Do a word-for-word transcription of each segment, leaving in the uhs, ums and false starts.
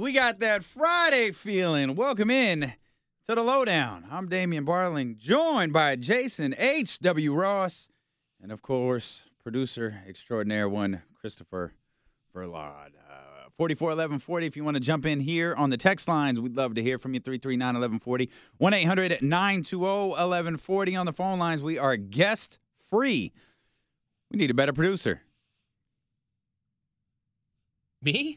we got that Friday feeling. Welcome in to the Lowdown. I'm Damian Barling, joined by Jason H W. Ross, and of course, producer extraordinaire one, Christopher Verlad. Uh, forty-four eleven forty, if you want to jump in here on the text lines, we'd love to hear from you. three three nine, eleven forty, one eight hundred, nine two zero, eleven forty. On the phone lines, we are guest free. We need a better producer. Me?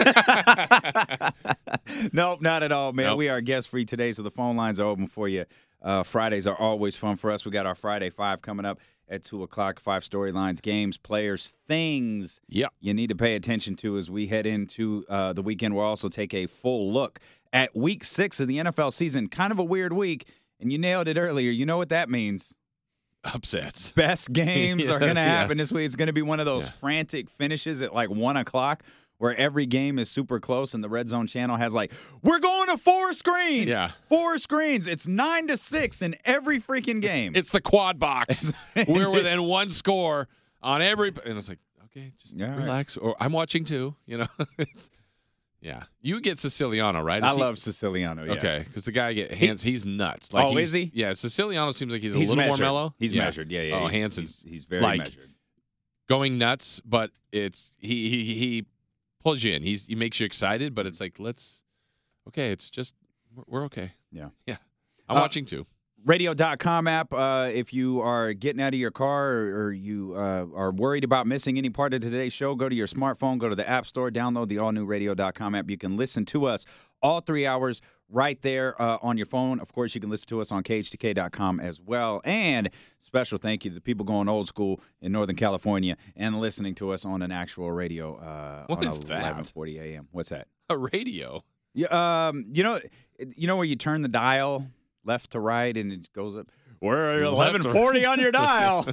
Nope, not at all, man. Nope. We are guest free today, so the phone lines are open for you. Uh, Fridays are always fun for us. We got our Friday Five coming up at two o'clock. Five storylines, games, players, things Yep. you need to pay attention to as we head into uh, the weekend. We'll also take a full look at week six of the N F L season. Kind of a weird week, and you nailed it earlier. You know what that means. Upsets. Best games Yeah, are going to yeah. happen this week. It's going to be one of those Yeah. frantic finishes at like one o'clock where every game is super close and the Red Zone channel has like, we're going to four screens. Yeah. Four screens. It's nine to six in every freaking game. It's the quad box. We're within one score on every, and it's like, okay, just Yeah, all right. relax. Or I'm watching too. You know. It's- yeah, you get Siciliano, right? I Is he- love Siciliano. Yeah. Okay, because the guy get hands. He's nuts. Like Oh, he's, is he? Yeah, Siciliano seems like he's, He's a little measured. more mellow. He's Yeah. measured. Yeah, yeah. Oh, he's, Hanson's He's, he's very like- measured. going nuts, but it's he he he pulls you in. He's he makes you excited, but it's like let's okay. It's just we're, we're okay. Yeah. Yeah, I'm Uh, watching too. radio dot com app, uh, if you are getting out of your car or, or you uh, are worried about missing any part of today's show, go to your smartphone, go to the App Store, download the all-new radio dot com app. You can listen to us all three hours right there uh, on your phone. Of course, you can listen to us on K H T K dot com as well. And special thank you to the people going old school in Northern California and listening to us on an actual radio uh, What on is that? eleven forty a.m. What's that? A radio. Yeah, um, you know, you know where you turn the dial left to right and it goes up. We're Left eleven to- forty on your dial.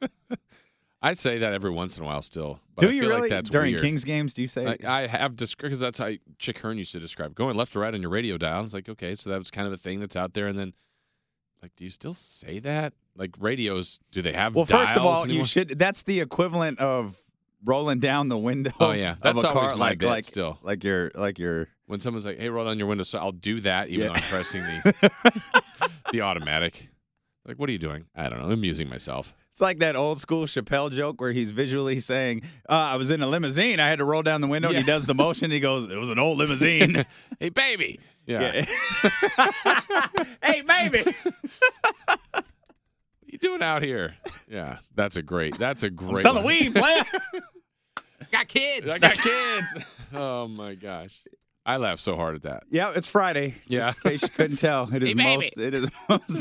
I say that every once in a while still. But Do I you feel really? Like that's During weird. Kings games, do you say? Like, I have described because that's how Chick Hearn used to describe going left to right on your radio dial. It's like okay, so that was kind of a thing that's out there, and then like, do you still say that? Like radios, do they have? well, first of dials all, you anymore? should. That's the equivalent of rolling down the window. Oh, yeah. of That's a always car, my like bit like still. like you're like you're. When someone's like, "Hey, roll down your window," so I'll do that, even Yeah. though I'm pressing the the automatic. Like, what are you doing? I don't know. I'm amusing myself. It's like that old school Chappelle joke where he's visually saying, uh, "I was in a limousine. I had to roll down the window." And he Yeah. does the motion. And he goes, "It was an old limousine." Hey, baby. Yeah. Hey, baby. What are you doing out here? Yeah, that's a great. That's a great. Selling one. weed, player. Got kids. I got kids. Oh my gosh, I laugh so hard at that. Yeah, it's Friday. Just Yeah. in case you couldn't tell, it is Hey, baby. most. It is most.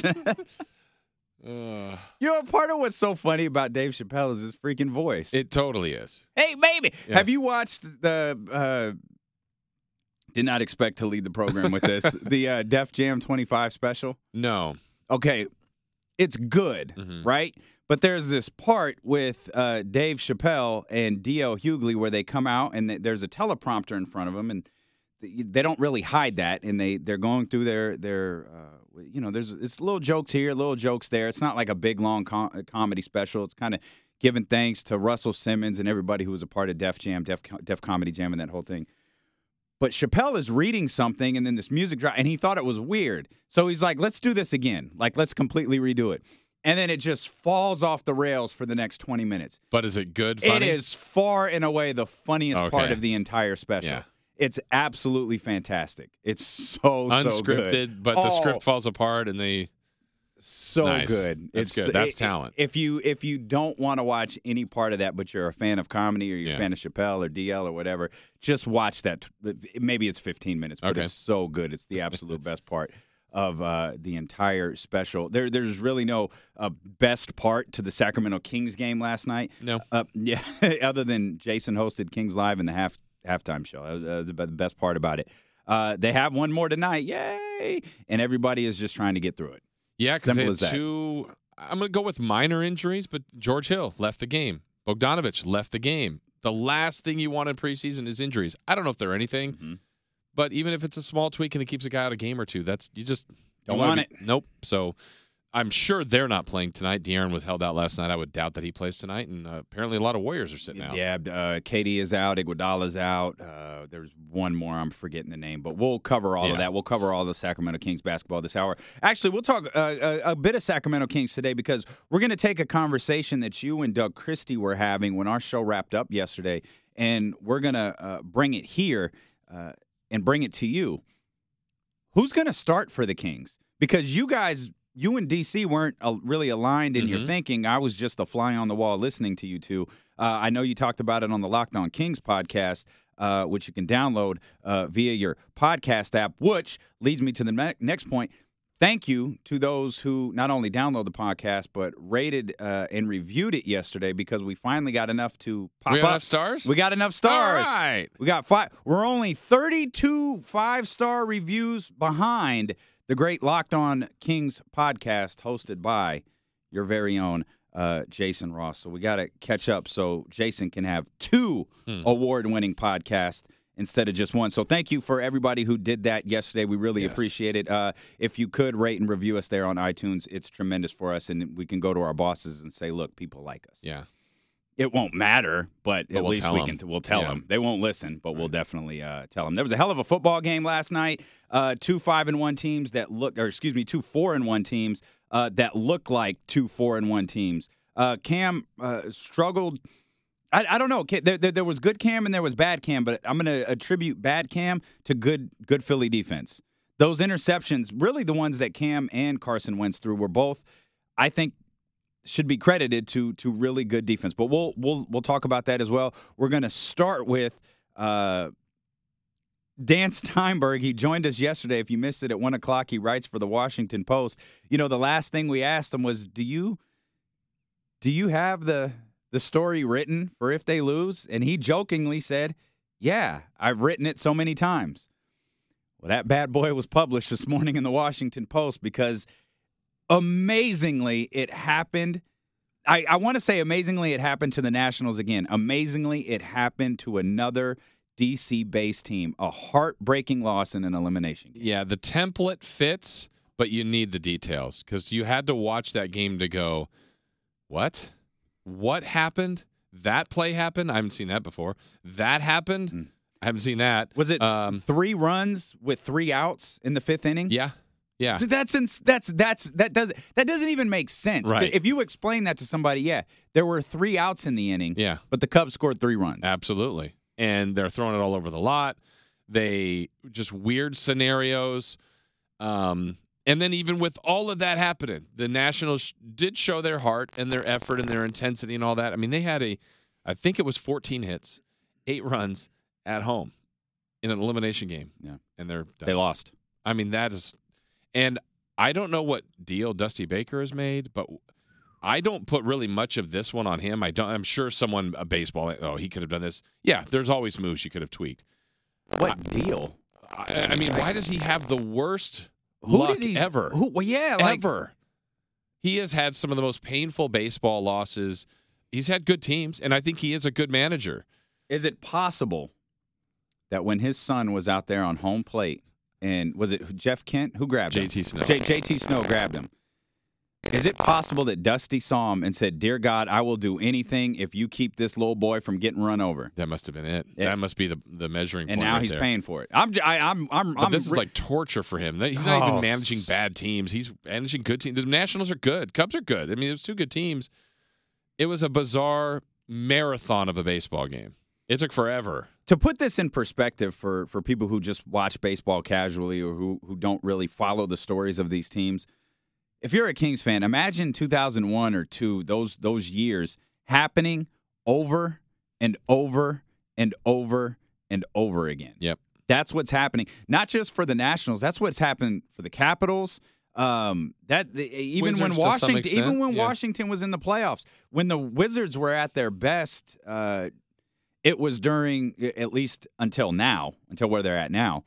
Uh, You know, part of what's so funny about Dave Chappelle is his freaking voice. it totally is. hey, baby. Yeah. Have you watched the? Uh, did not expect to lead the program with this. the uh, Def Jam twenty-five special. No. Okay, it's good, Mhm. right? But there's this part with uh, Dave Chappelle and D L Hughley where they come out and th- there's a teleprompter in front of them, and th- they don't really hide that, and they they're going through their their uh, you know there's it's little jokes here, little jokes there. It's not like a big long com- comedy special. It's kind of giving thanks to Russell Simmons and everybody who was a part of Def Jam, Def Def Comedy Jam, and that whole thing. But Chappelle is reading something, and then this music drop, and he thought it was weird. So he's like, let's do this again. Like, let's completely redo it. And then it just falls off the rails for the next twenty minutes. But is it good? It Funny? is far and away the funniest part Okay. of the entire special. Yeah. It's absolutely fantastic. It's so, so Unscripted, good. but the Oh, script falls apart, and they. so Nice. good. That's it's good. That's it- talent. If you if you don't want to watch any part of that, but you're a fan of comedy or you're Yeah. a fan of Chappelle or D L or whatever, just watch that. Maybe it's fifteen minutes, but Okay. it's so good. It's the absolute best part of uh, the entire special. There, there's really no uh, best part to the Sacramento Kings game last night. No. Uh, yeah, other than Jason hosted Kings Live in the half halftime show. That was, that was the best part about it. Uh, they have one more tonight. Yay! And everybody is just trying to get through it. Yeah, because they Simple had as that. two. I'm going to go with minor injuries, but George Hill left the game. Bogdanovich left the game. The last thing you want in preseason is injuries. I don't know if they're anything, Mm-hmm. but even if it's a small tweak and it keeps a guy out a game or two, that's you just you Don't wanna want be- Nope. So I'm sure they're not playing tonight. De'Aaron was held out last night. I would doubt that he plays tonight. And uh, apparently a lot of Warriors are sitting out. Yeah, uh, Katie is out. Iguodala's out. Uh, there's one more. I'm forgetting the name. But we'll cover all Yeah. of that. We'll cover all the Sacramento Kings basketball this hour. Actually, we'll talk uh, a, a bit of Sacramento Kings today because we're going to take a conversation that you and Doug Christie were having when our show wrapped up yesterday, and we're going to uh, bring it here uh, and bring it to you. Who's going to start for the Kings? Because you guys – you and D C weren't uh, really aligned in mm-hmm. your thinking. I was just a fly on the wall listening to you two. Uh, I know you talked about it on the Locked On Kings podcast, uh, which you can download uh, via your podcast app, which leads me to the ne- next point. Thank you to those who not only download the podcast, but rated uh, and reviewed it yesterday because we finally got enough to pop we up. got enough stars? We got enough stars. All right. We got five. We're only thirty-two five-star reviews behind the great Locked On Kings podcast hosted by your very own uh, Jason Ross. So we got to catch up so Jason can have two hmm. award-winning podcasts instead of just one. So thank you for everybody who did that yesterday. We really yes. appreciate it. Uh, if you could rate and review us there on iTunes, it's tremendous for us, and we can go to our bosses and say, look, people like us. Yeah. It won't matter, but, but at we'll least we them. can. We'll tell yeah. them. They won't listen, but right. we'll definitely uh, tell them. There was a hell of a football game last night. Uh, two five and one teams that look, or excuse me, two four and one teams uh, that look like two four and one teams. Uh, Cam uh, struggled. I, I don't know. There, there, there was good Cam and there was bad Cam, but I'm going to attribute bad Cam to good good Philly defense. Those interceptions, really the ones that Cam and Carson Wentz threw, were both, I think, should be credited to to really good defense. But we'll we'll we'll talk about that as well. We're going to start with uh, Dan Steinberg. He joined us yesterday. If you missed it at one o'clock, he writes for the Washington Post. You know, the last thing we asked him was, "Do you do you have the the story written for if they lose?" And he jokingly said, "Yeah, I've written it so many times." Well, that bad boy was published this morning in the Washington Post because amazingly, it happened. I, I want to say amazingly it happened to the Nationals again. Amazingly, it happened to another D C-based team. A heartbreaking loss in an elimination game. Yeah, the template fits, but you need the details because you had to watch that game to go, what? What happened? That play happened? I haven't seen that before. That happened? Mm. I haven't seen that. Was it um, three runs with three outs in the fifth inning? Yeah. Yeah, that's ins- that's that's that does that doesn't even make sense. Right. If you explain that to somebody, yeah, there were three outs in the inning. Yeah, but the Cubs scored three runs. Absolutely, and they're throwing it all over the lot. They just weird scenarios, um, and then even with all of that happening, the Nationals did show their heart and their effort and their intensity and all that. I mean, they had a, I think it was fourteen hits, eight runs at home in an elimination game. Yeah, and they're done. They lost. I mean, that is. And I don't know what deal Dusty Baker has made, but I don't put really much of this one on him. I don't. I'm sure someone a baseball. Oh, he could have done this. Yeah, there's always moves you could have tweaked. What I, deal? I, I mean, why does he have the worst who luck did he, ever? Who, well, yeah, like, ever. He has had some of the most painful baseball losses. He's had good teams, and I think he is a good manager. Is it possible that when his son was out there on home plate? And was it Jeff Kent? Who grabbed him? J T Snow. J- JT Snow grabbed him. Is it possible that Dusty saw him and said, "Dear God, I will do anything if you keep this little boy from getting run over"? That must have been it. Yeah. That must be the the measuring and point. And now right he's there. paying for it. I'm, I, I'm, I'm. But I'm this is re- like torture for him. He's not oh, even managing bad teams. He's managing good teams. The Nationals are good. Cubs are good. I mean, there's two good teams. It was a bizarre marathon of a baseball game. It took forever. To put this in perspective for, for people who just watch baseball casually or who, who don't really follow the stories of these teams, if you're a Kings fan, imagine two thousand one or two, those those years happening over and over and over and over again. Yep. That's what's happening. Not just for the Nationals. That's what's happened for the Capitals. Um, that the, even Wizards when Washington, extent, even when yeah. Washington was in the playoffs, when the Wizards were at their best, uh, it was during, at least until now, until where they're at now,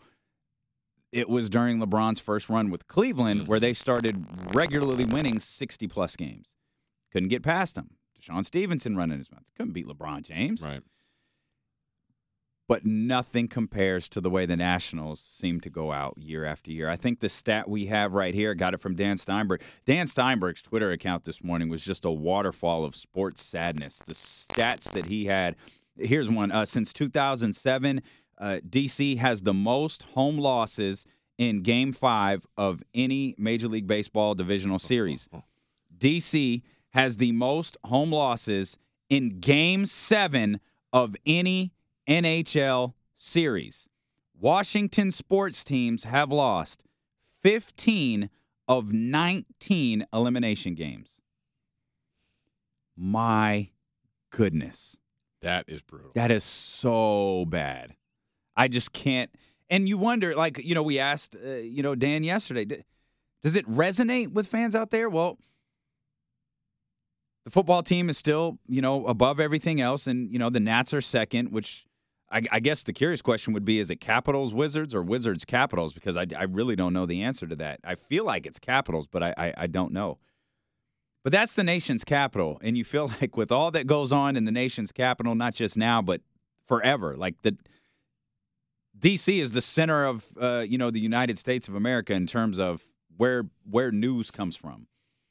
it was during LeBron's first run with Cleveland, mm-hmm. where they started regularly winning sixty-plus games. Couldn't get past them. Deshaun Stevenson running his mouth. Couldn't beat LeBron James. Right. but nothing compares to the way the Nationals seem to go out year after year. I think the stat we have right here, got it from Dan Steinberg. Dan Steinberg's Twitter account this morning was just a waterfall of sports sadness. The stats that he had, here's one. Uh, since two thousand seven, uh, D C has the most home losses in Game five of any Major League Baseball divisional series. D C has the most home losses in Game seven of any N H L series. Washington sports teams have lost fifteen of nineteen elimination games. My goodness. That is brutal. That is so bad. I just can't. And you wonder, like, you know, we asked, uh, you know, Dan yesterday, does it resonate with fans out there? Well, the football team is still, you know, above everything else. And, you know, the Nats are second, which I, I guess the curious question would be, is it Capitals Wizards or Wizards Capitals? Because I, I really don't know the answer to that. I feel like it's Capitals, but I, I, I don't know. But that's the nation's capital. And you feel like with all that goes on in the nation's capital, not just now, but forever, like the D C is the center of, uh, you know, the United States of America in terms of where where news comes from.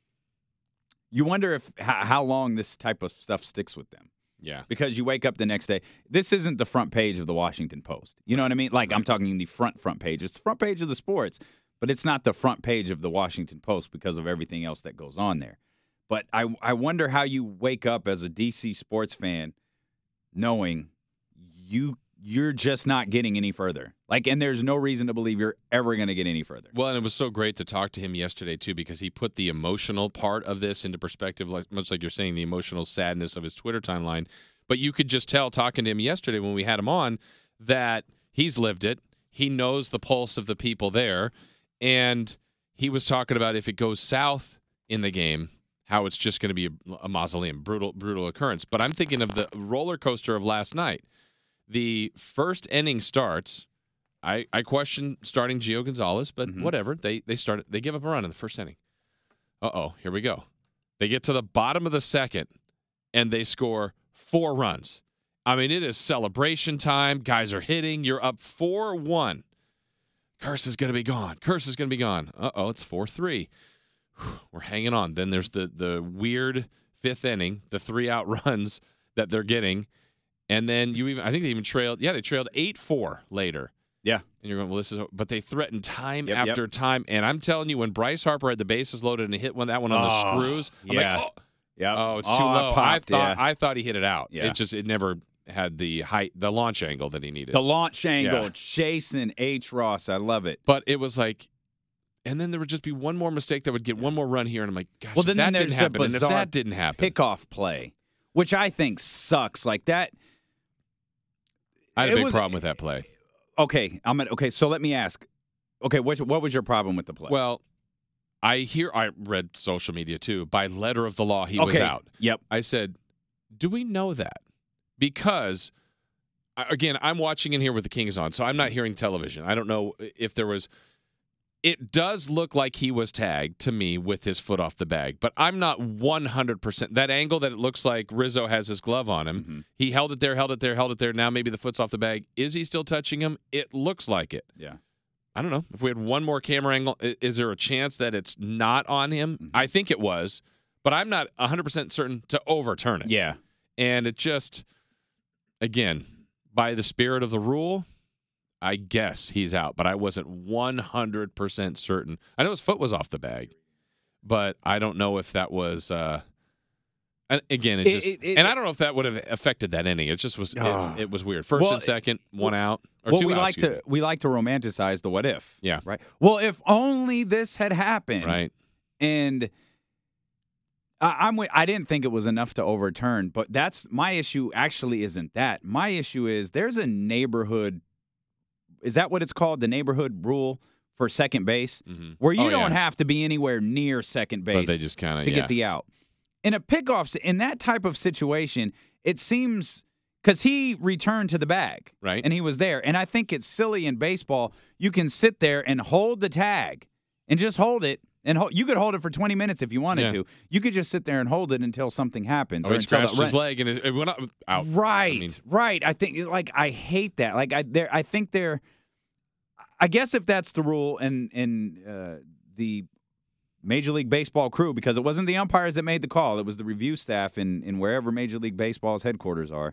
You wonder if how, how long this type of stuff sticks with them. Yeah. Because you wake up the next day. This isn't the front page of the Washington Post. You know what I mean? Like, I'm talking the front, front page. It's the front page of the sports, but it's not the front page of the Washington Post because of everything else that goes on there. But I, I wonder how you wake up as a D C sports fan knowing you you're just not getting any further. Like, and there's no reason to believe you're ever going to get any further. Well, and it was so great to talk to him yesterday, too, because he put the emotional part of this into perspective, like, much like you're saying, the emotional sadness of his Twitter timeline. But you could just tell, talking to him yesterday when we had him on, that he's lived it. He knows the pulse of the people there. And he was talking about if it goes south in the game, how it's just going to be a, a mausoleum, brutal, brutal occurrence. But I'm thinking of the roller coaster of last night. The first inning starts. I, I question starting Gio Gonzalez, but mm-hmm. whatever. They they start they give up a run in the first inning. Uh-oh, here we go. They get to the bottom of the second, and they score four runs. I mean, it is celebration time. Guys are hitting. You're up four one. Curse is going to be gone. Curse is going to be gone. Uh-oh, it's four three. We're hanging on. Then there's the the weird fifth inning, the three-out runs that they're getting. And then you even, I think they even trailed, yeah, they trailed eight four later. Yeah. And you're going, well, this is, but they threatened time yep, after yep. time. And I'm telling you, when Bryce Harper had the bases loaded and hit one, that one on oh, the screws, I'm yeah. like, oh, yep. oh, it's oh, too low. Popped, I thought yeah. I thought he hit it out. Yeah. It just, it never had the height, the launch angle that he needed. The launch angle, yeah. Jason H. Ross. I love it. But it was like, and then there would just be one more mistake that would get one more run here. And I'm like, gosh, well, if then, that then didn't there's happen. the And if bizarre that didn't happen. pickoff play, which I think sucks. Like that. I had a big was, problem with that play. Okay, I'm gonna, okay. So let me ask. Okay, what what was your problem with the play? Well, I hear I read social media too. By letter of the law, he was okay. out. Yep. I said, do we know that? Because again, I'm watching in here with the Kings on, so I'm not hearing television. I don't know if there was. It does look like he was tagged to me with his foot off the bag, but I'm not one hundred percent. That angle that it looks like Rizzo has his glove on him, mm-hmm. he held it there, held it there, held it there. Now maybe the foot's off the bag. Is he still touching him? It looks like it. Yeah. I don't know. If we had one more camera angle, is there a chance that it's not on him? Mm-hmm. I think it was, but I'm not one hundred percent certain to overturn it. Yeah. And it just, again, by the spirit of the rule, I guess he's out, but I wasn't one hundred percent certain. I know his foot was off the bag, but I don't know if that was uh, and again, it, it just it, it, and I don't know if that would have affected that inning. It just was uh, it, it was weird. First well, and second, one out or well, two we outs, like to me. we like to romanticize the what if. Yeah. Right. Well, if only this had happened. Right. And I, I'm with, I didn't think it was enough to overturn, but that's my issue. Actually, isn't that my issue? Is there's a neighborhood. Is that what it's called? The neighborhood rule for second base, mm-hmm. where you oh, don't yeah. have to be anywhere near second base but they just kinda, to yeah. get the out. In a pickoff, in that type of situation, it seems because he returned to the bag, right, and he was there. And I think it's silly in baseball. You can sit there and hold the tag and just hold it And ho- you could hold it for twenty minutes if you wanted Yeah. to. You could just sit there and hold it until something happens. Or he until scratched the, his leg and it, it went up, out. Right, I mean, right. I think like I hate that. Like I, there, I think they're. I guess if that's the rule, and and uh, the Major League Baseball crew, because it wasn't the umpires that made the call, it was the review staff in in wherever Major League Baseball's headquarters are,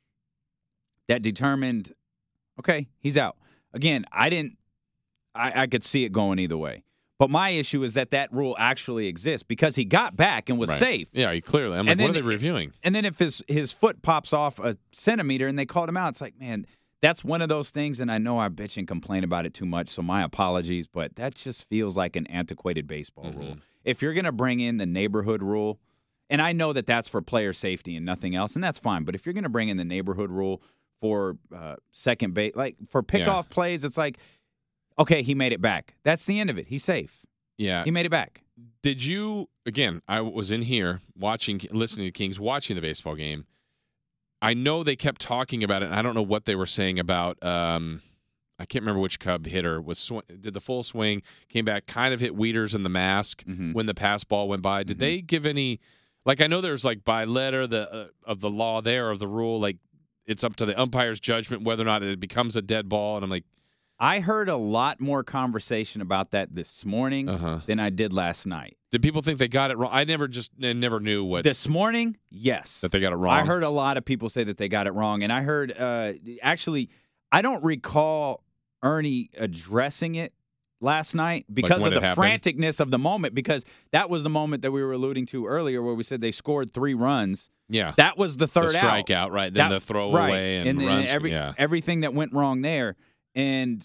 that determined, okay, he's out. Again, I didn't. I, I could see it going either way. But my issue is that that rule actually exists because he got back and was right. safe. Yeah, he clearly. I'm like, And what are then- they reviewing? And then if his his foot pops off a centimeter and they called him out, it's like, man, that's one of those things. And I know I bitch and complain about it too much, so my apologies. But that just feels like an antiquated baseball Mm-hmm. rule. If you're going to bring in the neighborhood rule, and I know that that's for player safety and nothing else, and that's fine. But if you're going to bring in the neighborhood rule for uh, second base, like for pickoff plays, it's like, okay, he made it back. That's the end of it. He's safe. Yeah. He made it back. Did you, again, I was in here watching, listening to Kings, watching the baseball game. I know they kept talking about it, and I don't know what they were saying about, um, I can't remember which Cub hitter was sw- did the full swing, came back, kind of hit Wieters in the mask Mhm. when the pass ball went by. Did Mhm. they give any, like I know there's like by letter the uh, of the law there, of the rule, like it's up to the umpire's judgment whether or not it becomes a dead ball, and I'm like, I heard a lot more conversation about that this morning Uh-huh. than I did last night. did people think they got it wrong? I never just I never knew what This morning, yes. that they got it wrong. I heard a lot of people say that they got it wrong. And I heard, uh, actually, I don't recall Ernie addressing it last night because when of the it happened? franticness of the moment, because that was the moment that we were alluding to earlier where we said they scored three runs. Yeah. That was the the third out. strikeout, right? Then That- the throwaway right. and, then runs. every, yeah. everything that went wrong there. And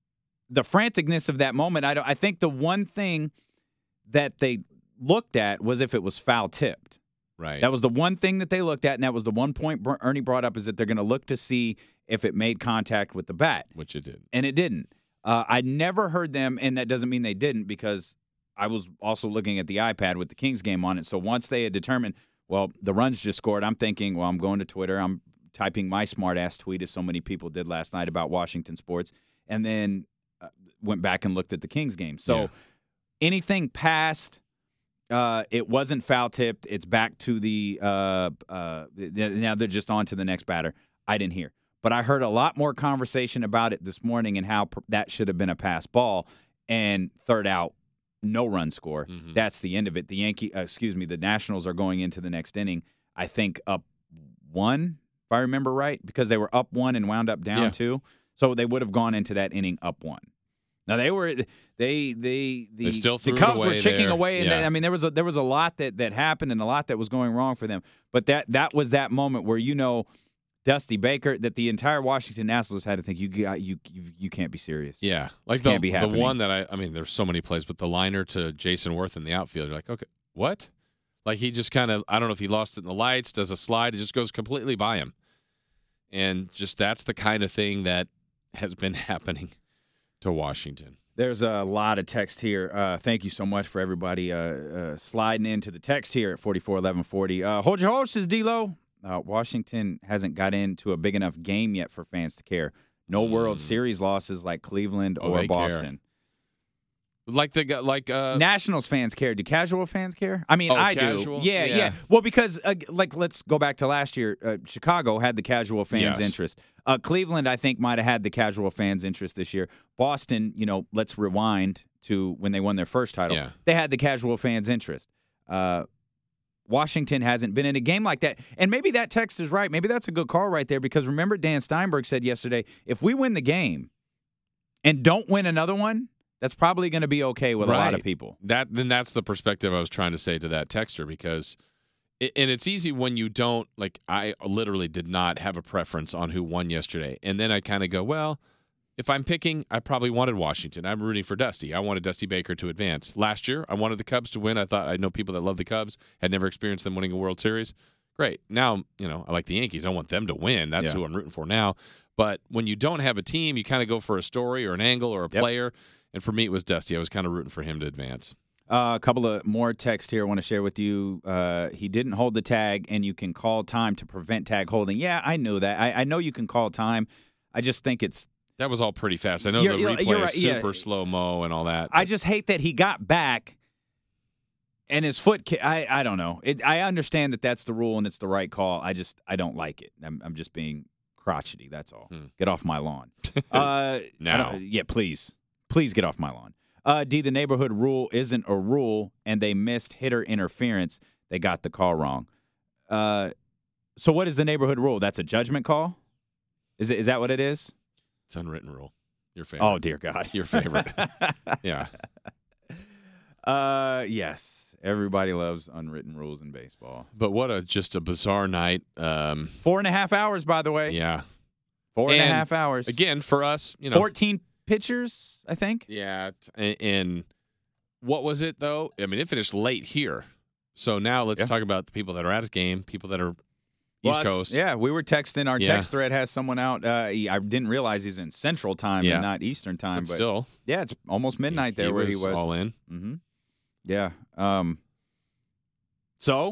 the franticness of that moment, I don't. I think the one thing that they looked at was if it was foul tipped. Right. That was the one thing that they looked at, and that was the one point Ber- Ernie brought up, is that they're going to look to see if it made contact with the bat, Which it did. and it didn't. Uh, I never heard them, and that doesn't mean they didn't, because I was also looking at the iPad with the Kings game on it. So once they had determined, well, the runs just scored, I'm thinking, well, I'm going to Twitter, I'm typing my smart-ass tweet, as so many people did last night about Washington sports, and then uh, went back and looked at the Kings game. So Yeah. anything past uh, it wasn't foul tipped, it's back to the uh, uh, th- now they're just on to the next batter. I didn't hear. But I heard a lot more conversation about it this morning and how pr- that should have been a pass ball, and third out, no run score. Mhm. That's the end of it. The Yankee, uh, excuse me, the Nationals are going into the next inning, I think up one, if I remember right, because they were up one and wound up down Yeah. two. So they would have gone into that inning up one. Now they were they they the They still threw the it Cubs were away chicking there. away, and Yeah. they- I mean there was a, there was a lot that that happened and a lot that was going wrong for them. But that that was that moment where, you know, Dusty Baker, that the entire Washington Nationals had to think, you got you you, you can't be serious. Yeah. Like This the, can't be the happening. one that I, I mean, there's so many plays, but the liner to Jason Worth in the outfield, you're like, okay, what? Like he just kind of, I don't know if he lost it in the lights, does a slide, it just goes completely by him. And just that's the kind of thing that has been happening to Washington. There's a lot of text here. Uh, thank you so much for everybody uh, uh, sliding into the text here at forty-four eleven forty. Uh, hold your horses, D-Lo. Uh, Washington hasn't got into a big enough game yet for fans to care. No World Mm. Series losses like Cleveland Oh, or they care. Boston. Like the guy, like uh, Nationals fans care. Do casual fans care? I mean, Oh, I casual? do. Yeah, yeah, Yeah. Well, because uh, like let's go back to last year. Uh, Chicago had the casual fans' Yes. interest. Uh, Cleveland, I think, might have had the casual fans' interest this year. Boston, you know, let's rewind to when they won their first title. Yeah. They had the casual fans' interest. Uh, Washington hasn't been in a game like that. And maybe that text is right. Maybe that's a good call right there, because remember Dan Steinberg said yesterday, if we win the game and don't win another one, that's probably going to be okay with a lot of Right. people. That then that's the perspective I was trying to say to that texter, because it, and it's easy when you don't, like, I literally did not have a preference on who won yesterday, and then I kind of go, well, if I'm picking, I probably wanted Washington. I'm rooting for Dusty. I wanted Dusty Baker to advance. Last year, I wanted the Cubs to win. I thought I know people that love the Cubs, had never experienced them winning a World Series. Great. Now, you know, I like the Yankees. I want them to win. That's Yeah. who I'm rooting for now. But when you don't have a team, you kind of go for a story or an angle or a Yep. player. And for me, it was Dusty. I was kind of rooting for him to advance. Uh, a couple of more texts here I want to share with you. Uh, he didn't hold the tag, and you can call time to prevent tag holding. Yeah, I knew that. I, I know you can call time. I just think it's That was all pretty fast. I know You're- the you're- replay you're is right, yeah. super slow mo and all that. I just hate that he got back and his foot. Ki- I I don't know. It, I understand that that's the rule and it's the right call. I just I don't like it. I'm I'm just being crotchety. That's all. Hmm. Get off my lawn. Uh, Now. yeah, please, please get off my lawn. Uh, D, the neighborhood rule isn't a rule, and they missed hitter interference. They got the call wrong. Uh, so what is the neighborhood rule? That's a judgment call? Is it? Is that what it is? It's unwritten rule. Your favorite. Oh, dear God. Your favorite. Yeah. Uh, yes. Everybody loves unwritten rules in baseball. But what a just a bizarre night. Um, Four and a half hours, by the way. yeah. Four and, And a half hours. Again, for us, you know. fourteen pitchers, I think. Yeah. t- And, and what was it, though? I mean, it finished late here. So now let's Yeah. talk about the people that are at the game, people that are Well, East that's- Coast. Yeah, we were texting. Our Yeah. text thread has someone out. Uh, he- I didn't realize he's in Central Time Yeah. and not Eastern Time. But But, still, yeah, it's almost midnight there where he was. all in. Mm-hmm. Yeah. Um. So,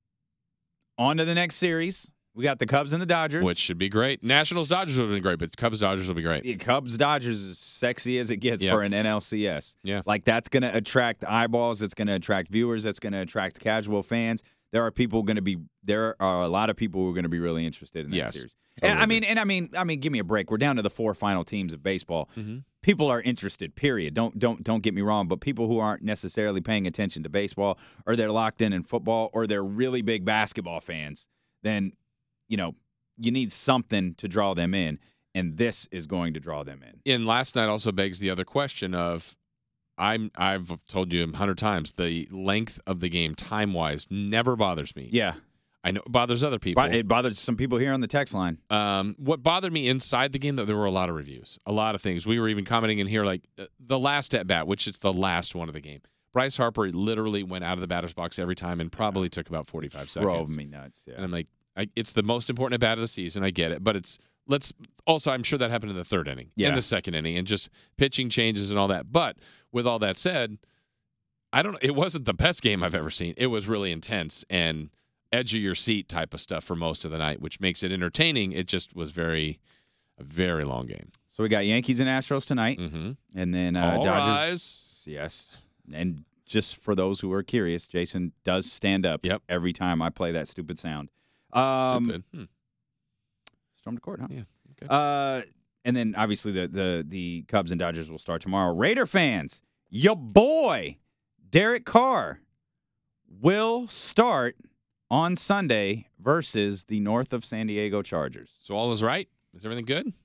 on to the next series. We got the Cubs and the Dodgers. Which should be great. Nationals Dodgers would have been great, but Cubs Dodgers will be great. Yeah, Cubs Dodgers is sexy as it gets Yeah. for an N L C S. Yeah. Like that's going to attract eyeballs. It's going to attract viewers. It's going to attract casual fans. There are people going to be. There are a lot of people who are going to be really interested in that Yes. series. Totally and I agree. mean, and I mean, I mean, give me a break. We're down to the four final teams of baseball. Mm-hmm. People are interested. Period. Don't don't don't get me wrong. But people who aren't necessarily paying attention to baseball, or they're locked in in football, or they're really big basketball fans, then you know you need something to draw them in, and this is going to draw them in. And last night also begs the other question of, I'm I've told you a hundred times, the length of the game, time wise, never bothers me. Yeah, I know it bothers other people. but it bothers some people here on the text line. Um, what bothered me inside the game, though, there were a lot of reviews, a lot of things. We were even commenting in here, like uh, the last at bat, which is the last one of the game. Bryce Harper literally went out of the batter's box every time and probably took about forty-five Drove seconds. me nuts. Yeah. And I'm like, I, it's the most important at bat of the season. I get it, but it's let's also. I'm sure that happened in the third inning, Yeah. in the second inning, and just pitching changes and all that. But with all that said, I don't. It wasn't the best game I've ever seen. It was really intense and edge of your seat type of stuff for most of the night, which makes it entertaining. It just was very, a very long game. So we got Yankees and Astros tonight, Mm-hmm. and then uh, All Dodgers. rise. Yes, and just for those who are curious, Jason does stand up Yep. every time I play that stupid sound. Um, Stupid. Hmm. Storm to court, huh? Yeah. Okay. Uh, and then obviously the the the Cubs and Dodgers will start tomorrow. Raider fans, your boy Derek Carr will start on Sunday versus the North of San Diego Chargers. So all is right. Is everything good?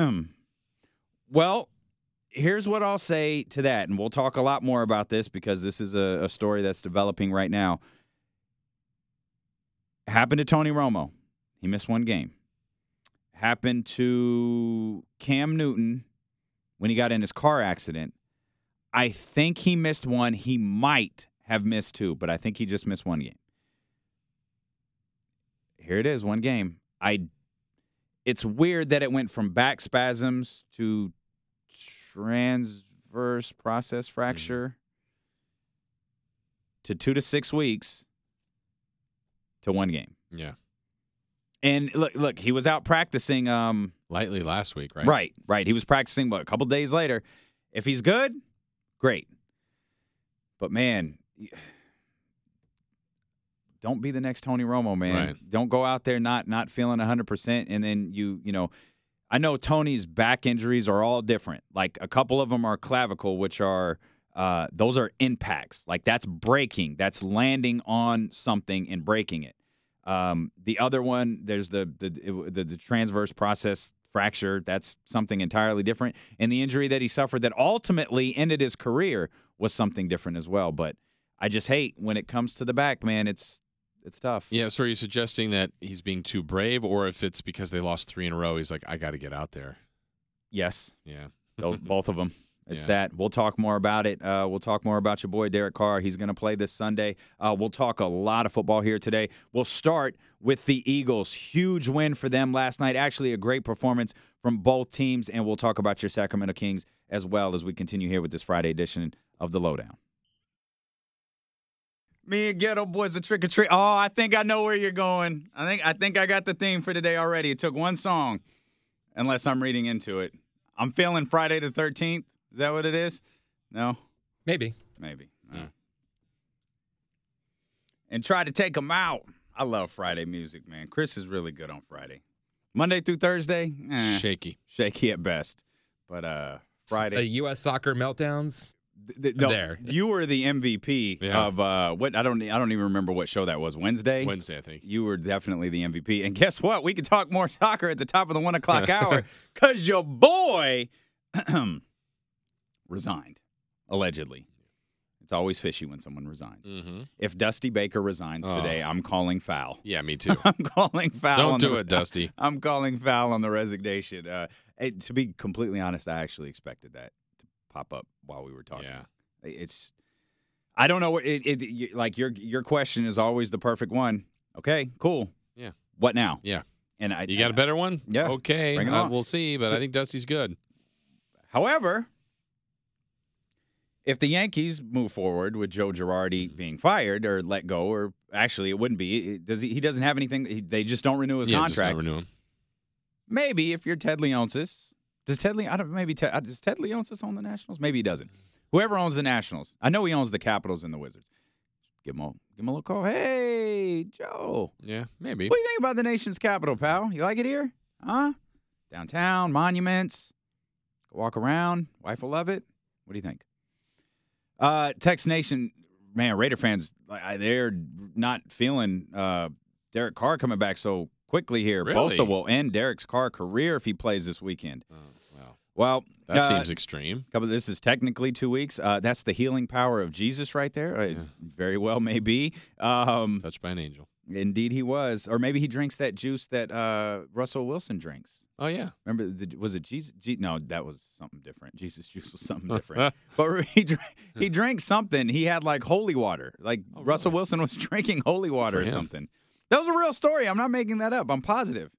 Well, here's what I'll say to that, and we'll talk a lot more about this because this is a, a story that's developing right now. Happened to Tony Romo. He missed one game. Happened to Cam Newton when he got in his car accident. I think he missed one. He might have missed two, but I think he just missed one game. Here it is, one game. I. It's weird that it went from back spasms to transverse process fracture to two to six weeks to one game. Yeah. And look, look, he was out practicing. Um, Lightly last week, right? right, right. He was practicing what, a couple days later. If he's good, great. But man, don't be the next Tony Romo, man. Right. Don't go out there not not feeling one hundred percent, and then you you know. I know Tony's back injuries are all different. Like a couple of them are clavicle, which are uh, those are impacts. Like that's breaking. That's landing on something and breaking it. Um, the other one, there's the the, the the transverse process fracture. That's something entirely different. And the injury that he suffered that ultimately ended his career was something different as well. But I just hate when it comes to the back, man. It's it's tough. Yeah, so are you suggesting that he's being too brave, or if it's because they lost three in a row, he's like, I got to get out there? Yes. Yeah. Both both of them. It's Yeah. that. We'll talk more about it. Uh, we'll talk more about your boy Derek Carr. He's going to play this Sunday. Uh, we'll talk a lot of football here today. We'll start with the Eagles. Huge win for them last night. Actually, a great performance from both teams. And we'll talk about your Sacramento Kings as well as we continue here with this Friday edition of The Lowdown. Me and Ghetto Boys a trick or treat. Oh, I think I know where you're going. I think I think I got the theme for today already. It took one song, unless I'm reading into it. I'm feeling Friday the thirteenth. Is that what it is? No? Maybe. Maybe. Hmm. and try to take them out. I love Friday music, man. Chris is really good on Friday. Monday through Thursday, eh, shaky, shaky at best. But uh, Friday, uh, U S soccer meltdowns. th- th- no, there. You were the M V P Yeah. of uh, what? I don't. I don't even remember what show that was. Wednesday. Wednesday, I think. You were definitely the M V P. And guess what? We can talk more soccer at the top of the one o'clock hour because your boy resigned, allegedly. It's always fishy when someone resigns. Mm-hmm. If Dusty Baker resigns Oh. today, I'm calling foul. Yeah, me too. I'm calling foul. Don't on do the, it, Dusty. I'm calling foul on the resignation. Uh, it, to be completely honest, I actually expected that to pop up while we were talking. Yeah. It's, I don't know. It, it, it like your your question is always the perfect one. Okay, cool. Yeah. What now? Yeah. And I, You got a better one? Yeah. Okay. Bring it Uh, on. we'll see, but So- I think Dusty's good. However, if the Yankees move forward with Joe Girardi being fired or let go, or actually it wouldn't be. It, does he? He doesn't have anything. He, they just don't renew his yeah, just contract. not renew him. Maybe if you're Ted Leonsis, does Ted Le- I don't maybe Ted, does Ted Leonsis own the Nationals? Maybe he doesn't. Whoever owns the Nationals, I know he owns the Capitals and the Wizards. Give him a give him a little call. Hey, Joe, Yeah, maybe. what do you think about the nation's capital, pal? You like it here? Huh? Downtown, monuments. Go walk around. Wife will love it. What do you think? Uh, Tex Nation, man, Raider fans, I- they're not feeling uh, Derek Carr coming back so quickly here. Really? Bosa will end Derek's Carr career if he plays this weekend. Oh, wow. Well, That uh, seems extreme. couple. This is technically two weeks. Uh, that's the healing power of Jesus right there. It Yeah. very well may be. Um, Touched by an angel. indeed, he was. Or maybe he drinks that juice that uh, Russell Wilson drinks. Oh, yeah. Remember, the, was it Jesus? Je- no, that was something different. Jesus juice was something different. But he drank, he drank something. He had like holy water. Like Oh, Russell really? Wilson was drinking holy water For or him. something. That was a real story. I'm not making that up. I'm positive.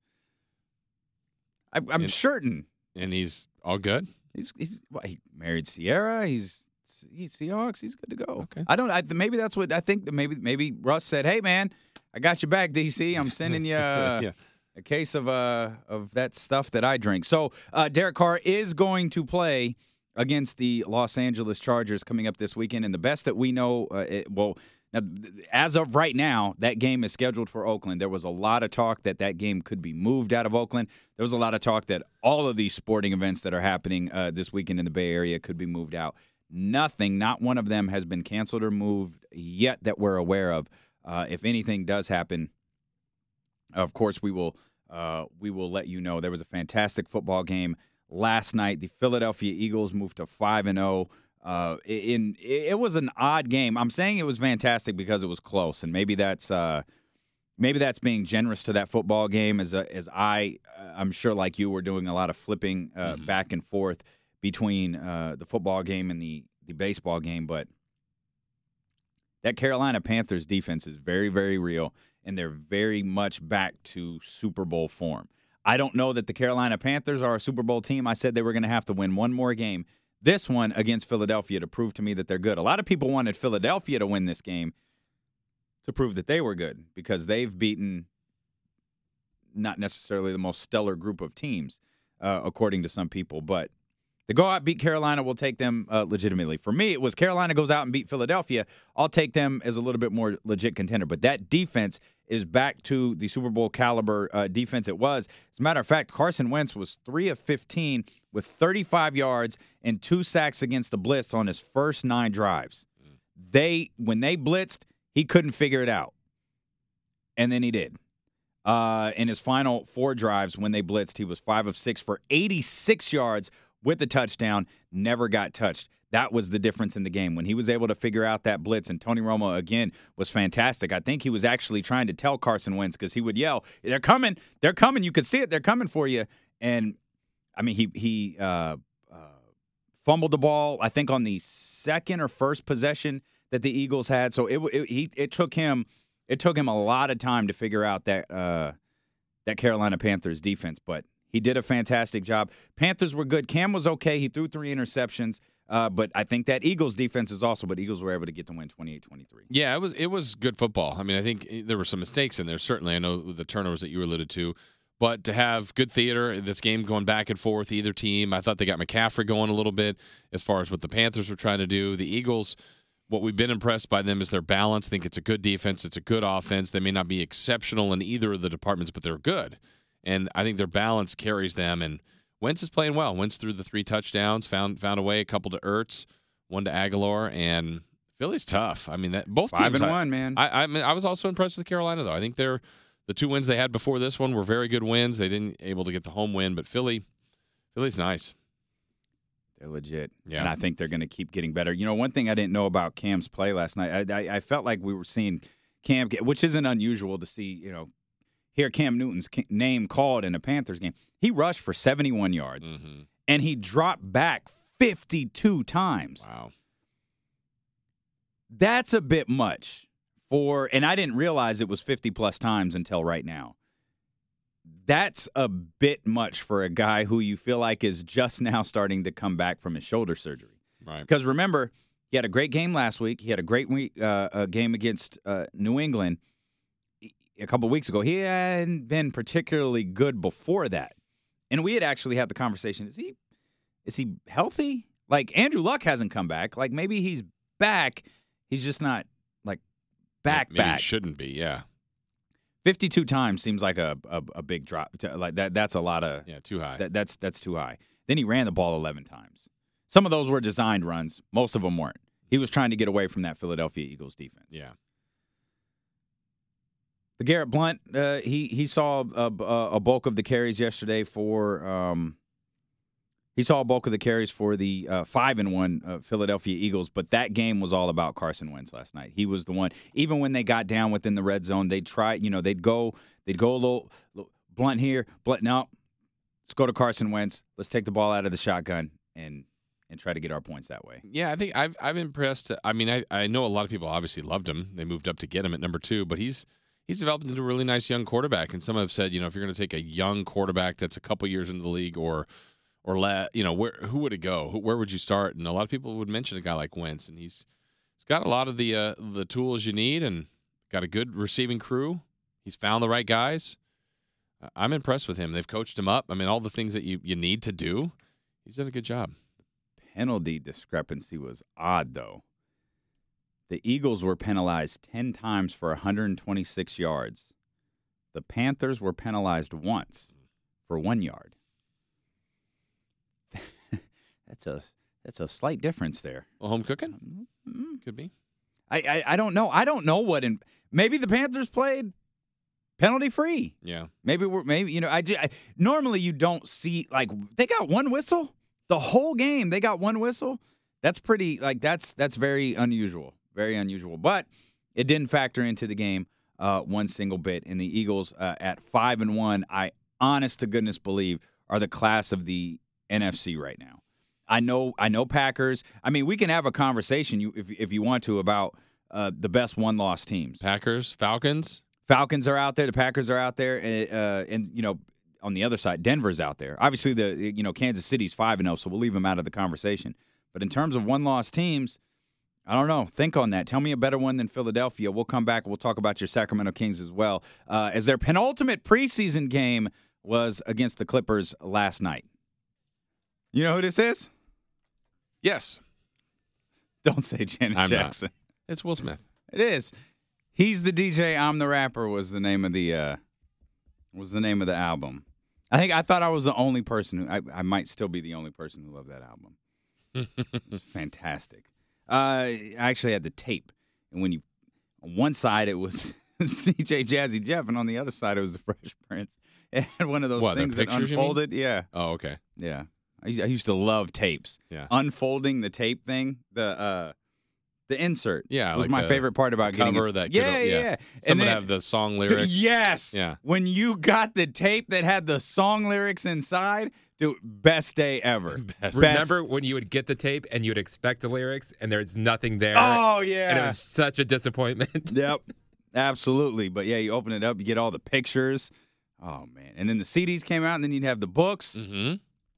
I, I'm And- certain. And he's all good? He's he's what, he married Sierra. He's he's Seahawks. He's good to go. Okay. I don't. I, maybe that's what I think. That maybe maybe Russ said, "Hey man, I got you back, D C. I'm sending you uh, Yeah. a case of uh of that stuff that I drink." So uh, Derek Carr is going to play against the Los Angeles Chargers coming up this weekend, and the best that we know, uh, it, well. Now, as of right now, that game is scheduled for Oakland. There was a lot of talk that that game could be moved out of Oakland. There was a lot of talk that all of these sporting events that are happening uh, this weekend in the Bay Area could be moved out. Nothing, not one of them has been canceled or moved yet that we're aware of. Uh, if anything does happen, of course, we will uh, we will let you know. There was a fantastic football game last night. The Philadelphia Eagles moved to five and zero. Uh, in it was an odd game. I'm saying it was fantastic because it was close, and maybe that's uh, maybe that's being generous to that football game. As a, as I, uh, I'm sure, like you, were doing a lot of flipping uh, Mm-hmm. back and forth between uh, the football game and the the baseball game. But that Carolina Panthers defense is very, very real, and they're very much back to Super Bowl form. I don't know that the Carolina Panthers are a Super Bowl team. I said they were going to have to win one more game. This one against Philadelphia to prove to me that they're good. A lot of people wanted Philadelphia to win this game to prove that they were good because they've beaten not necessarily the most stellar group of teams, uh, according to some people. But to go out beat Carolina will take them uh, legitimately. For me, it was Carolina goes out and beat Philadelphia. I'll take them as a little bit more legit contender. But that defense is back to the Super Bowl caliber uh, defense it was. As a matter of fact, Carson Wentz was three of fifteen with thirty-five yards and two sacks against the blitz on his first nine drives. They when they blitzed, he couldn't figure it out. And then he did. Uh, in his final four drives when they blitzed, he was five of six for eighty-six yards with a touchdown, never got touched. That was the difference in the game. When he was able to figure out that blitz, and Tony Romo, again, was fantastic. I think he was actually trying to tell Carson Wentz because he would yell, they're coming, they're coming, you could see it, they're coming for you. And, I mean, he he uh, uh, fumbled the ball, I think, on the second or first possession that the Eagles had. So it it, he, it took him it took him a lot of time to figure out that uh, that Carolina Panthers defense, but he did a fantastic job. Panthers were good. Cam was okay. He threw three interceptions. Uh, but I think that Eagles defense is also, but Eagles were able to get the win twenty-eight twenty-three. Yeah, it was it was good football. I mean, I think there were some mistakes in there. Certainly, I know the turnovers that you alluded to. But to have good theater, this game going back and forth, either team, I thought they got McCaffrey going a little bit as far as what the Panthers were trying to do. The Eagles what we've been impressed by them is their balance. I think it's a good defense. It's a good offense. They may not be exceptional in either of the departments, but they're good. And I think their balance carries them. And Wentz is playing well. Wentz threw the three touchdowns, found found a way, a couple to Ertz, one to Aguilar, and Philly's tough. I mean, that both Five teams. and I, one, man. I I, mean, I was also impressed with Carolina, though. I think they're the two wins they had before this one were very good wins. They didn't able to get the home win, but Philly, Philly's nice. They're legit. Yeah. And I think they're going to keep getting better. You know, one thing I didn't know about Cam's play last night, I, I, I felt like we were seeing Cam, get, which isn't unusual to see, you know, hear Cam Newton's name called in a Panthers game. He rushed for seventy-one yards, Mm-hmm. and he dropped back fifty-two times. Wow. That's a bit much for, and I didn't realize it was fifty-plus times until right now. That's a bit much for a guy who you feel like is just now starting to come back from his shoulder surgery. Right. Because remember, he had a great game last week. He had a great week, uh, a game against uh, New England a couple weeks ago. He hadn't been particularly good before that. And we had actually had the conversation, is he is he healthy? Like, Andrew Luck hasn't come back. Like, maybe he's back. He's just not, like, back, Maybe back. He shouldn't be, yeah. fifty-two times seems like a, a, a big drop. Like that, that's a lot of. Yeah, too high. That, that's that's too high. Then he ran the ball eleven times. Some of those were designed runs. Most of them weren't. He was trying to get away from that Philadelphia Eagles defense. Yeah. The Garrett Blunt, uh, he he saw a, a bulk of the carries yesterday for. Um, he saw a bulk of the carries for the uh, five and one uh, Philadelphia Eagles, but that game was all about Carson Wentz last night. He was the one. Even when they got down within the red zone, they'd try. You know, they'd go. They'd go a little, little Blunt here, Blunt no. Let's go to Carson Wentz. Let's take the ball out of the shotgun and and try to get our points that way. Yeah, I think I've I've impressed. I mean, I, I know a lot of people obviously loved him. They moved up to get him at number two, but he's he's developed into a really nice young quarterback. And some have said, you know, if you're going to take a young quarterback that's a couple years into the league, or or let you know, where who would it go? Who, where would you start? And a lot of people would mention a guy like Wentz, and he's he's got a lot of the uh, the tools you need, and got a good receiving crew. He's found the right guys. I'm impressed with him. They've coached him up. I mean, all the things that you, you need to do, he's done a good job. Penalty discrepancy was odd, though. The Eagles were penalized ten times for one hundred twenty-six yards. The Panthers were penalized once for one yard. that's a that's a slight difference there. Well, home cooking? Mm-hmm. Could be. I, I I don't know. I don't know what in maybe the Panthers played penalty free. Yeah. Maybe we're maybe you know I, I normally you don't see like they got one whistle the whole game. They got one whistle. That's pretty like that's that's very unusual. Very unusual. But it didn't factor into the game uh, one single bit. And the Eagles uh, at five and one, I honest to goodness believe are the class of the N F C right now. I know I know Packers. I mean, we can have a conversation you if if you want to about uh, the best one-loss teams. Packers, Falcons. Falcons are out there. The Packers are out there, and, uh, and you know, on the other side, Denver's out there. Obviously, the you know Kansas City's five and zero, so we'll leave them out of the conversation. But in terms of one-loss teams, I don't know. Think on that. Tell me a better one than Philadelphia. We'll come back. We'll talk about your Sacramento Kings as well, uh, as their penultimate preseason game was against the Clippers last night. You know who this is? Yes. Don't say Janet I'm Jackson. Not. It's Will Smith. It is. He's the D J. I'm the rapper. Was the name of the uh, was the name of the album. I think I thought I was the only person who I, I might still be the only person who loved that album. It's fantastic. Uh, I actually had the tape, and when you on one side it was C J Jazzy Jeff, and on the other side it was the Fresh Prince. It had one of those What, the things that pictures, you mean? unfolded. Yeah, Oh, okay. yeah. I used, I used to love tapes. Yeah. Unfolding the tape thing, the uh, the insert. Yeah, was like my the favorite part about getting Cover it. that. Yeah, could, yeah, yeah. yeah. Some And would then- have the song Dude, lyrics. yes. Yeah. When you got the tape that had the song lyrics inside, dude, best day ever. Best. Remember when you would get the tape and you would expect the lyrics and there's nothing there? Oh, yeah. And it was such a disappointment. Yep. Absolutely. But yeah, you open it up, you get all the pictures. Oh, man. And then the C Ds came out, and then you'd have the books. Mm-hmm.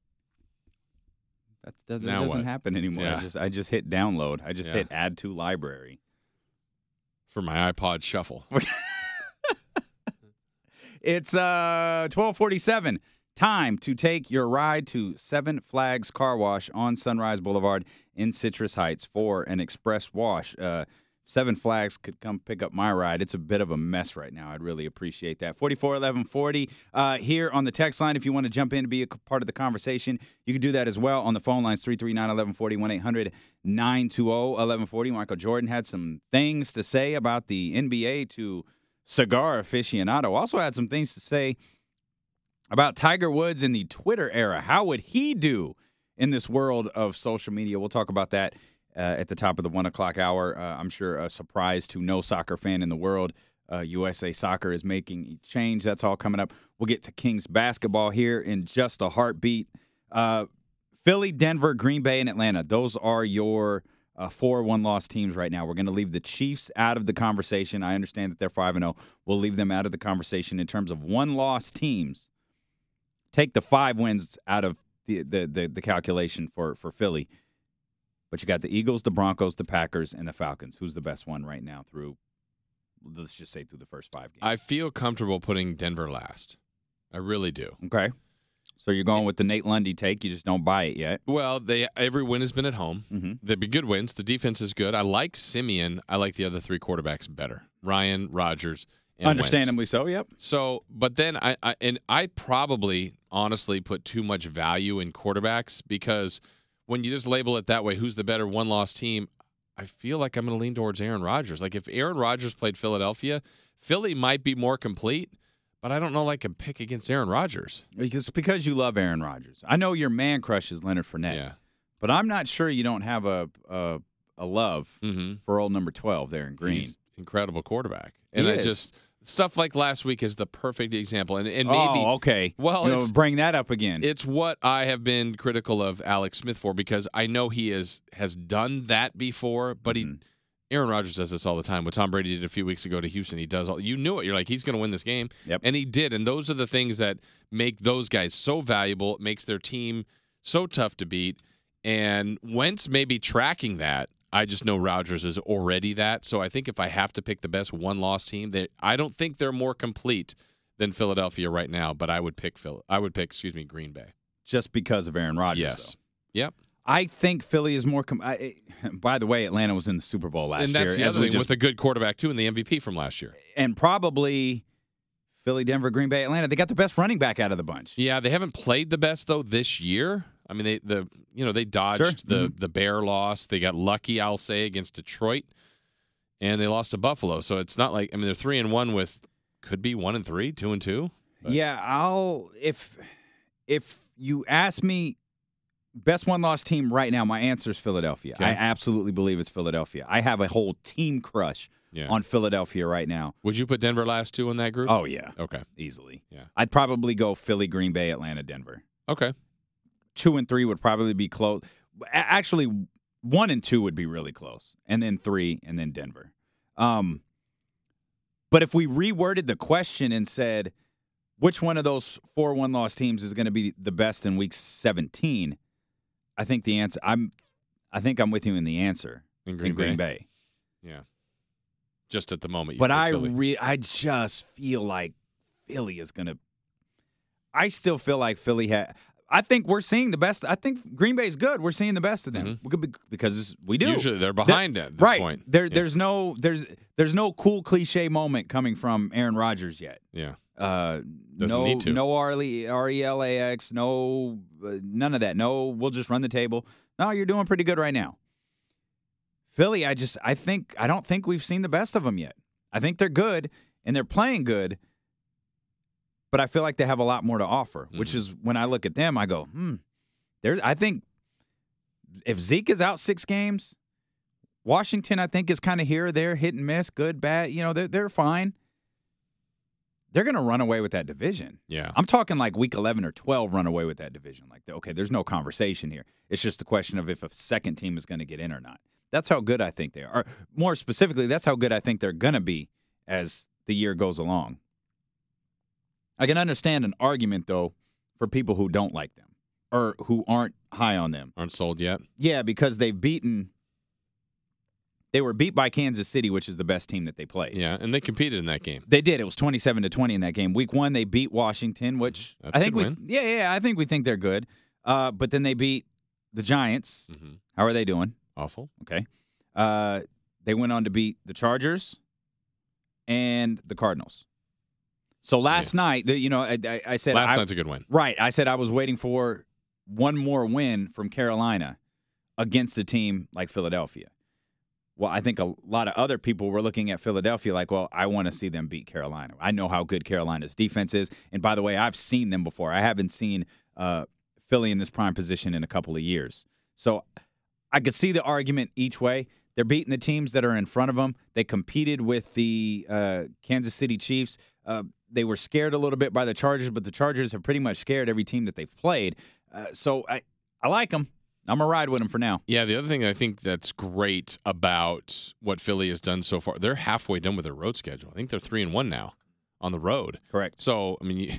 That doesn't, Now that doesn't what? happen anymore. Yeah. I just I just hit download. I just Yeah. hit add to library. For my iPod Shuffle. It's uh twelve forty-seven. time to take your ride to Seven Flags Car Wash on Sunrise Boulevard in Citrus Heights for an express wash. Uh, Seven Flags could come pick up my ride. It's a bit of a mess right now. I'd really appreciate that. forty-four eleven forty uh, here on the text line. If you want to jump in to be a part of the conversation, you can do that as well on the phone lines, three three nine, one one four zero, one eight hundred nine two zero, one one four zero. Michael Jordan had some things to say about the N B A to Cigar Aficionado. Also had some things to say about Tiger Woods in the Twitter era. How would he do in this world of social media? We'll talk about that uh, at the top of the one o'clock hour. Uh, I'm sure a surprise to no soccer fan in the world. Uh, U S A Soccer is making a change. That's all coming up. We'll get to Kings basketball here in just a heartbeat. Uh, Philly, Denver, Green Bay, and Atlanta. Those are your uh, four one-loss teams right now. We're going to leave the Chiefs out of the conversation. I understand that they're five and oh. We'll leave them out of the conversation in terms of one-loss teams. Take the five wins out of the, the, the, the calculation for, for Philly. But you got the Eagles, the Broncos, the Packers, and the Falcons. Who's the best one right now through, let's just say, through the first five games? I feel comfortable putting Denver last. I really do. Okay. So you're going with the Nate Lundy take. You just don't buy it yet. Well, they every win has been at home. Mm-hmm. They've been good wins. The defense is good. I like Simeon. I like the other three quarterbacks better. Ryan, Rodgers, and Understandably Wentz. so, yep. So, but then I, I and I probably honestly put too much value in quarterbacks because when you just label it that way, who's the better one-loss team? I feel like I'm going to lean towards Aaron Rodgers. Like if Aaron Rodgers played Philadelphia, Philly might be more complete, but I don't know like a pick against Aaron Rodgers. It's because you love Aaron Rodgers. I know your man crush is Leonard Fournette, Yeah. but I'm not sure you don't have a a, a love Mm-hmm. for old number twelve there in green. He's incredible quarterback. And He I is. just stuff like last week is the perfect example. And and maybe oh, okay. well, You know, it's- bring that up again. It's what I have been critical of Alex Smith for because I know he is has done that before, but he Mhm. Aaron Rodgers does this all the time. What Tom Brady did a few weeks ago to Houston, he does all. You knew it. You're like, he's going to win this game, Yep. and he did. And those are the things that make those guys so valuable. It makes their team so tough to beat. And Wentz may be tracking that. I just know Rodgers is already that. So I think if I have to pick the best one-loss team, they, I don't think they're more complete than Philadelphia right now. But I would pick Phil. I would pick, excuse me, Green Bay. Just because of Aaron Rodgers. Yes. Though. Yep. I think Philly is more. Com- I, by the way, Atlanta was in the Super Bowl last And that's year, the as other we thing just, with a good quarterback too, and the M V P from last year. and probably Philly, Denver, Green Bay, Atlanta. They got the best running back out of the bunch. Yeah, they haven't played the best though this year. I mean, they the you know they dodged Sure. the Mhm. the Bear loss. They got lucky, I'll say, against Detroit, and they lost to Buffalo. So it's not like I mean they're three and one with could be one and three, two and two. But- Yeah, I'll if if you ask me best one loss team right now, my answer is Philadelphia. Okay. I absolutely believe it's Philadelphia. I have a whole team crush Yeah. on Philadelphia right now. Would you put Denver last two in that group? Oh yeah, Okay. easily. Yeah. I'd probably go Philly, Green Bay, Atlanta, Denver. Okay. Two and three would probably be close. A- Actually, one and two would be really close, and then three, and then Denver. Um, but if we reworded the question and said, which one of those four one-loss teams is going to be the best in Week seventeen? I think the answer. I'm. I think I'm with you in the answer In Green, in Green Bay. Bay. Yeah. Just at the moment. you But pick I Philly. re- I just feel like Philly is going to. I still feel like Philly had. I think we're seeing the best. I think Green Bay's good. We're seeing the best of them We could be- because we do. Usually they're behind at this right. point. There, Yeah. there's no, there's, there's no cool cliche moment coming from Aaron Rodgers yet. Yeah. Uh, Doesn't no, need to. no R E L A X, no, uh, none of that. No, we'll just run the table. No, you're doing pretty good right now. Philly, I just, I think, I don't think we've seen the best of them yet. I think they're good and they're playing good, but I feel like they have a lot more to offer. Which Mhm. is when I look at them, I go, hmm. There, I think if Zeke is out six games, Washington, I think, is kind of here or there, hit and miss, good, bad. You know, they're they're fine. They're going to run away with that division. Yeah. I'm talking like week eleven or twelve run away with that division. Like, okay, there's no conversation here. It's just a question of if a second team is going to get in or not. That's how good I think they are. Or more specifically, that's how good I think they're going to be as the year goes along. I can understand an argument, though, for people who don't like them or who aren't high on them. Aren't sold yet. Yeah, because they've beaten They were beat by Kansas City, which is the best team that they played. Yeah, and they competed in that game. They did. It was twenty-seven to twenty in that game. Week one, they beat Washington, which That's I think a we good win. yeah yeah I think we think they're good. Uh, but then they beat the Giants. Mm-hmm. How are they doing? Awful. Okay. Uh, they went on to beat the Chargers and the Cardinals. So last Yeah. night, the, you know, I, I, I said Last I, night's a good win. right. I said I was waiting for one more win from Carolina against a team like Philadelphia. Well, I think a lot of other people were looking at Philadelphia like, well, I want to see them beat Carolina. I know how good Carolina's defense is. And by the way, I've seen them before. I haven't seen uh, Philly in this prime position in a couple of years. So I could see the argument each way. They're beating the teams that are in front of them. They competed with the uh, Kansas City Chiefs. Uh, they were scared a little bit by the Chargers, but the Chargers have pretty much scared every team that they've played. Uh, so I, I like them. I'm going to ride with them for now. Yeah, the other thing I think that's great about what Philly has done so far, they're halfway done with their road schedule. I think they're three and one now on the road. Correct. So, I mean, you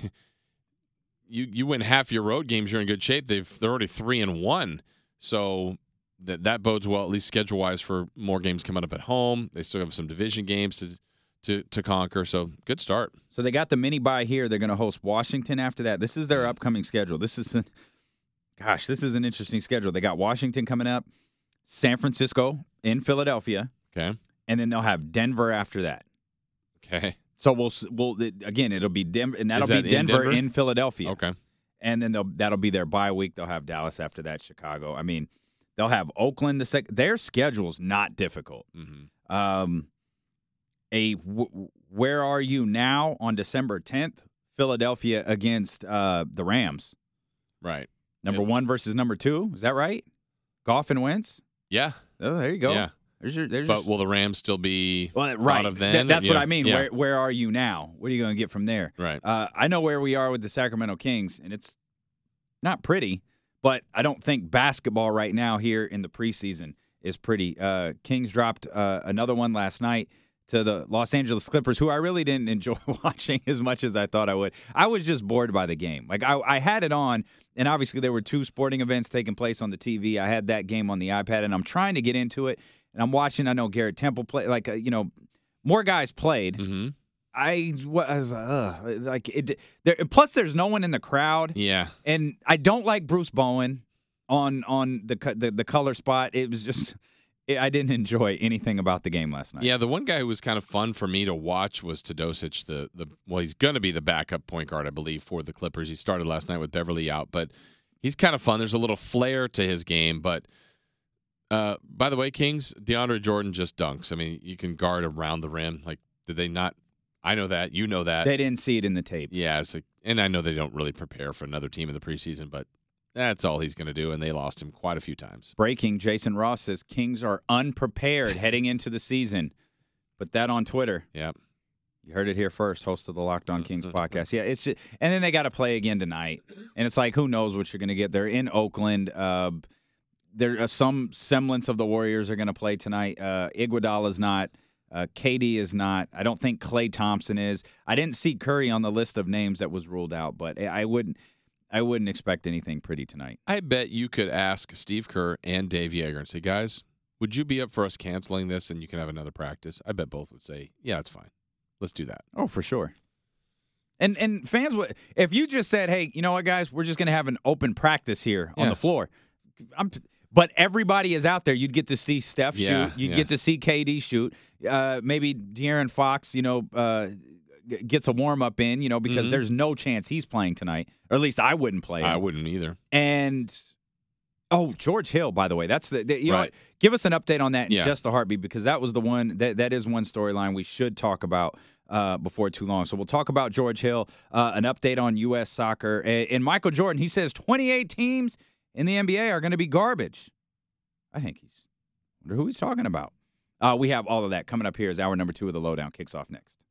you, you win half your road games, you're in good shape. They've they're already three and one. So that that bodes well, at least schedule wise, for more games coming up at home. They still have some division games to to to conquer. So good start. So they got the mini bye here. They're going to host Washington after that. This is their upcoming schedule. This is, an, gosh, this is an interesting schedule. They got Washington coming up, San Francisco in Philadelphia, Okay. and then they'll have Denver after that. Okay. So we'll we'll again it'll be Denver, and that'll Is that be in Denver, Denver? in Philadelphia. Okay. And then they'll that'll be their bye week. They'll have Dallas after that, Chicago. I mean, they'll have Oakland the second. Their schedule's not difficult. Mm-hmm. Um, a w- where are you now on December tenth? Philadelphia against uh, the Rams. Right. Number Yeah. one versus number two. Is that right? Goff and Wentz. Yeah. Oh, there you go. Yeah. There's your. There's But your, will the Rams still be well, right. out of then? That- that's Yeah. what I mean. Yeah. Where where are you now? What are you going to get from there? Right. Uh, I know where we are with the Sacramento Kings, and it's not pretty, but I don't think basketball right now here in the preseason is pretty. Uh, Kings dropped uh, another one last night to the Los Angeles Clippers, who I really didn't enjoy watching as much as I thought I would. I was just bored by the game. Like I, I had it on, and obviously there were two sporting events taking place on the T V. I had that game on the iPad, and I'm trying to get into it, and I'm watching. I know Garrett Temple play. Like uh, you know, more guys played. Mm-hmm. I was uh, like it. There, plus, there's no one in the crowd. Yeah. And I don't like Bruce Bowen on on the co- the, the color spot. It was just it, I didn't enjoy anything about the game last night. Yeah, the one guy who was kind of fun for me to watch was Teodosic. The the well, he's going to be the backup point guard, I believe, for the Clippers. He started last night with Beverly out, but he's kind of fun. There's a little flair to his game. But uh, by the way, Kings, DeAndre Jordan just dunks. I mean, you can guard around the rim. Like, did they not? I know that. You know that. They didn't see it in the tape. Yeah, it's like, and I know they don't really prepare for another team in the preseason, but that's all he's going to do, and they lost him quite a few times. Breaking: Jason Ross says Kings are unprepared heading into the season. Put that on Twitter. Yep. You heard it here first, host of the Locked On Kings podcast. Yeah, it's just, and then they got to play again tonight, and it's like who knows what you're going to get. They're in Oakland. Uh, there are some semblance of the Warriors are going to play tonight. Uh, Iguodala's not. Uh, K D is not. I don't think Klay Thompson is. I didn't see Curry on the list of names that was ruled out, but I wouldn't. I wouldn't expect anything pretty tonight. I bet you could ask Steve Kerr and Dave Yeager and say, guys, would you be up for us canceling this and you can have another practice? I bet both would say, yeah, it's fine. Let's do that. Oh, for sure. And and fans would, if you just said, hey, you know what, guys, we're just going to have an open practice here on Yeah. the floor. I'm, but everybody is out there. You'd get to see Steph Yeah, shoot. You'd yeah. get to see K D shoot. Uh, maybe De'Aaron Fox, you know, uh, g- gets a warm up in, you know, because Mhm. there's no chance he's playing tonight, or at least I wouldn't play him. I wouldn't either. And oh, George Hill, by the way, that's the, the you know Right. what? Give us an update on that in Yeah. just a heartbeat, because that was the one that that is one storyline we should talk about uh, before too long. So we'll talk about George Hill, uh, an update on U S soccer, and, and Michael Jordan. He says twenty-eight teams in the N B A are going to be garbage. I think he's. Wonder who he's talking about. Uh, we have all of that coming up here as hour number two of the Lowdown kicks off next.